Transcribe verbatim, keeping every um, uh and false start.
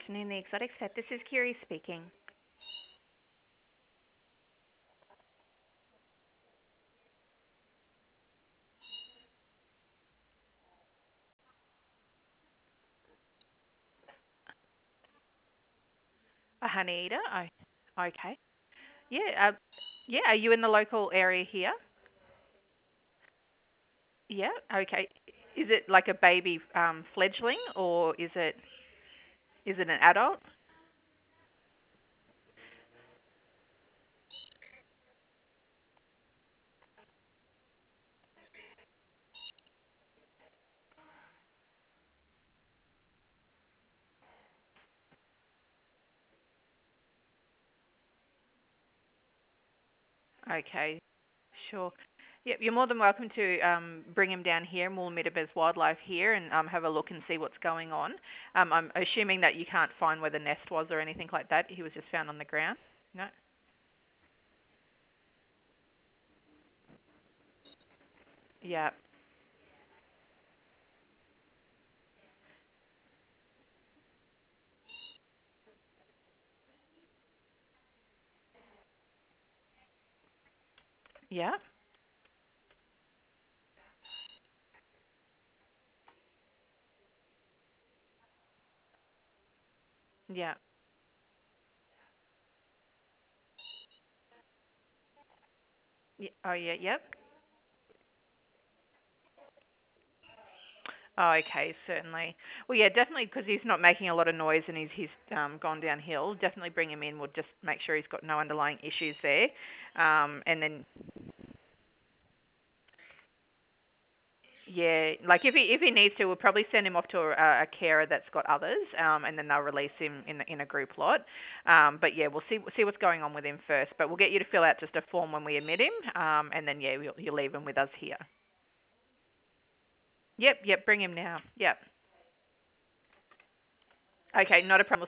afternoon, the Exotic Set. This is Kiri speaking. A honey eater? Oh, okay. Yeah, uh, yeah. Are you in the local area here? Yeah. Okay. Is it like a baby um, fledgling, or is it is it an adult? Okay. Sure. Yep. You're more than welcome to um, bring him down here, and we'll meet him as wildlife here, and um, have a look and see what's going on. Um, I'm assuming that you can't find where the nest was or anything like that. He was just found on the ground. No. Yeah. Yeah. Yeah. Y- Oh yeah. Yep. Oh, okay, certainly. Well, yeah, definitely because he's not making a lot of noise and he's he's um, gone downhill. Definitely bring him in. We'll just make sure he's got no underlying issues there, um, and then yeah, like if he if he needs to, we'll probably send him off to a, a carer that's got others, um, and then they'll release him in in a group lot. Um, but yeah, we'll see see what's going on with him first. But we'll get you to fill out just a form when we admit him, um, and then yeah, you'll, you'll leave him with us here. Yep, yep, bring him now. Yep. Okay, not a problem.